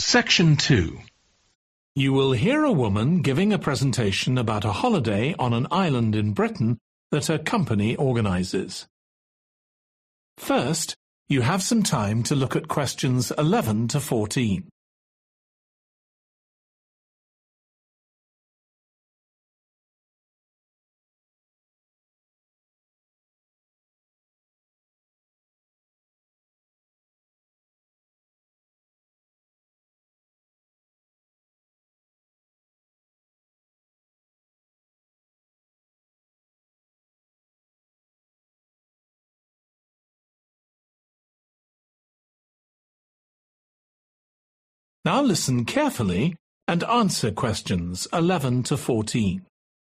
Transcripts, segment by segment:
Section 2. You will hear a woman giving a presentation about a holiday on an island in Britain that her company organises. First, you have some time to look at questions 11 to 14. Now listen carefully and answer questions 11 to 14.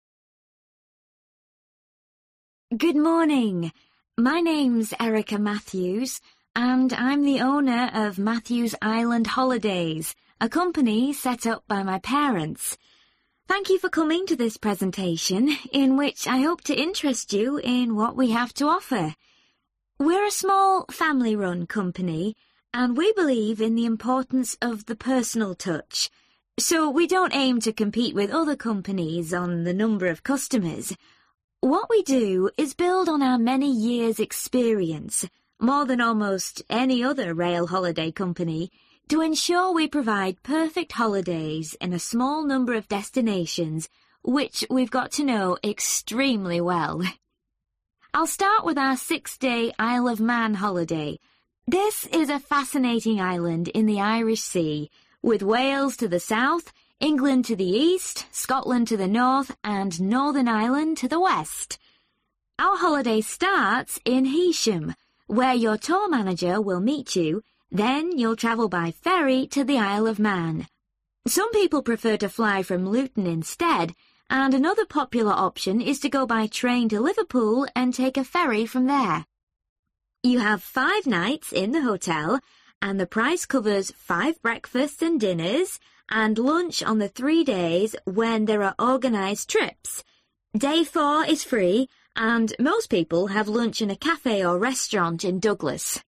Good morning. My name's Erica Matthews, and I'm the owner of Matthews Island Holidays, a company set up by my parents. Thank you for coming to this presentation, in which I hope to interest you in what we have to offer. We're a small family-run company, and we believe in the importance of the personal touch. So we don't aim to compete with other companies on the number of customers. What we do is build on our many years' experience, more than almost any other rail holiday company, to ensure we provide perfect holidays in a small number of destinations, which we've got to know extremely well. I'll start with our 6-day Isle of Man holiday. This is a fascinating island in the Irish Sea, with Wales to the south, England to the east, Scotland to the north, and Northern Ireland to the west. Our holiday starts in Heysham, where your tour manager will meet you. Then you'll travel by ferry to the Isle of Man. Some people prefer to fly from Luton instead, and another popular option is to go by train to Liverpool and take a ferry from there. You have 5 nights in the hotel, and the price covers 5 breakfasts and dinners, and lunch on the 3 days when there are organised trips. Day 4 is free, and most people have lunch in a cafe or restaurant in Douglas.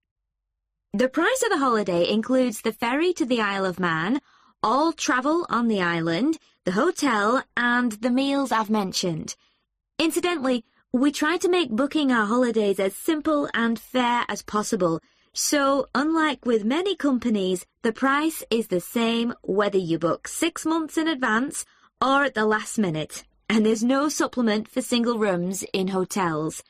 The price of the holiday includes the ferry to the Isle of Man, all travel on the island, the hotel, and the meals I've mentioned. Incidentally, we try to make booking our holidays as simple and fair as possible, so unlike with many companies, the price is the same whether you book 6 months in advance or at the last minute, and there's no supplement for single rooms in hotels.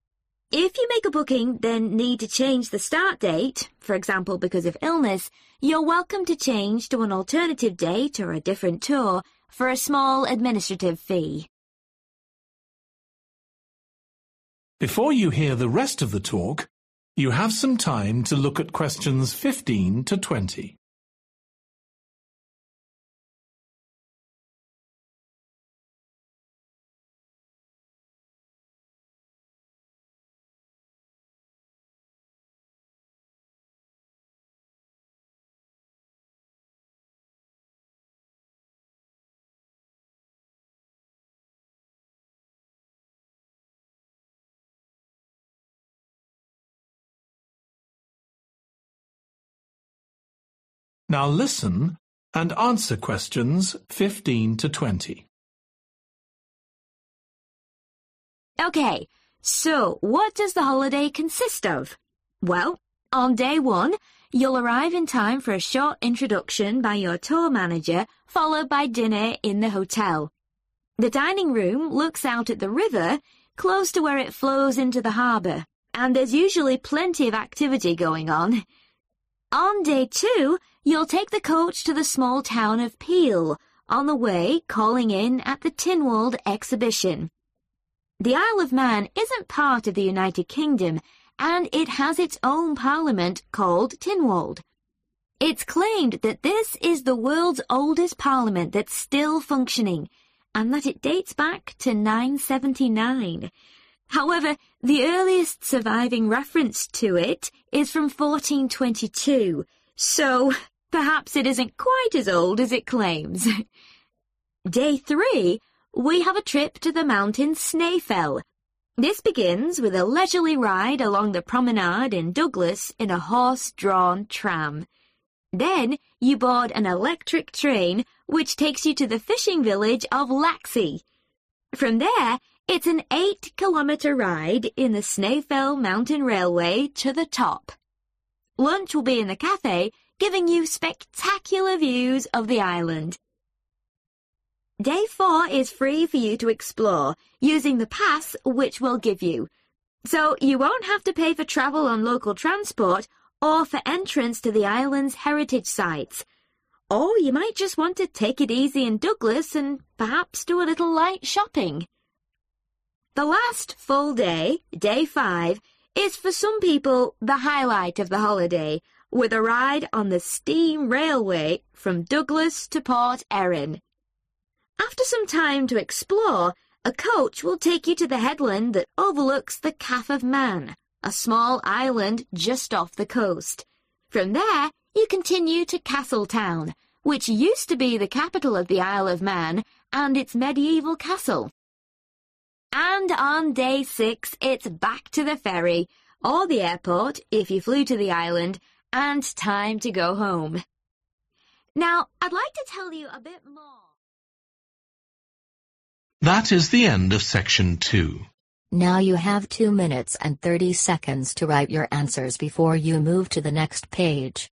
If you make a booking, then need to change the start date, for example because of illness, you're welcome to change to an alternative date or a different tour for a small administrative fee. Before you hear the rest of the talk, you have some time to look at questions 15 to 20. Now listen and answer questions 15 to 20. Okay, so what does the holiday consist of? Well, on day 1, you'll arrive in time for a short introduction by your tour manager, followed by dinner in the hotel. The dining room looks out at the river, close to where it flows into the harbour, and there's usually plenty of activity going on. On day 2, you'll take the coach to the small town of Peel, on the way calling in at the Tynwald exhibition. The Isle of Man isn't part of the United Kingdom, and it has its own parliament called Tynwald. It's claimed that this is the world's oldest parliament that's still functioning, and that it dates back to 979. However, the earliest surviving reference to it is from 1422, so perhaps it isn't quite as old as it claims. Day 3, we have a trip to the mountain Snaefell. This begins with a leisurely ride along the promenade in Douglas in a horse-drawn tram. Then you board an electric train which takes you to the fishing village of Laxey. From there, it's an 8-kilometre ride in the Snaefell Mountain Railway to the top. Lunch will be in the cafe, giving you spectacular views of the island. Day 4 is free for you to explore, using the pass which we'll give you. So you won't have to pay for travel on local transport or for entrance to the island's heritage sites. Or you might just want to take it easy in Douglas and perhaps do a little light shopping. The last full day, Day 5, is for some people the highlight of the holiday, with a ride on the steam railway from Douglas to Port Erin. After some time to explore, a coach will take you to the headland that overlooks the Calf of Man, a small island just off the coast. From there, you continue to Castletown, which used to be the capital of the Isle of Man and its medieval castle. And on Day 6, it's back to the ferry, or the airport if you flew to the island, and time to go home. Now, I'd like to tell you a bit more. That is the end of section 2. Now you have 2 minutes and 30 seconds to write your answers before you move to the next page.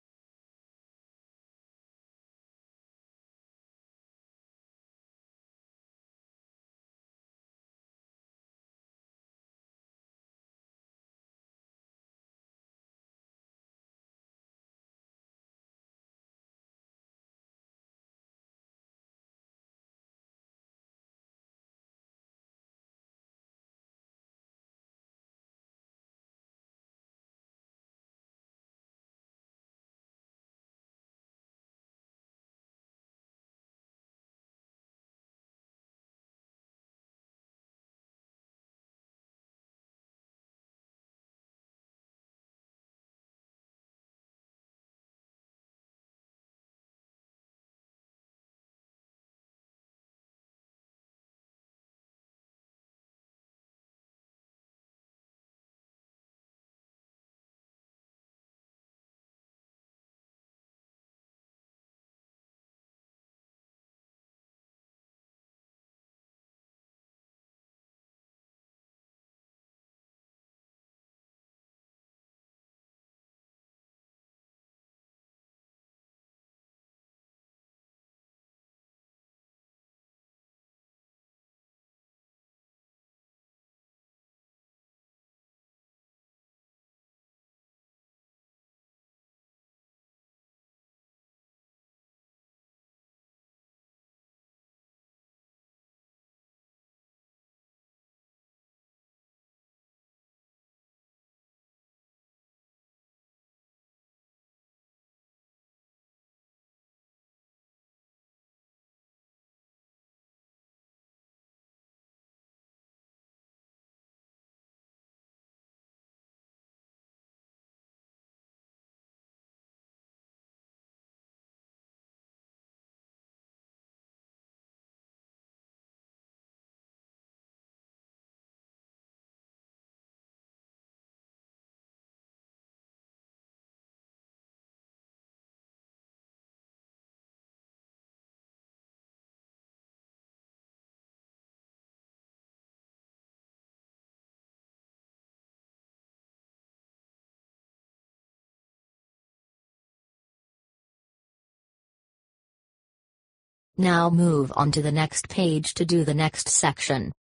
Now move on to the next page to do the next section.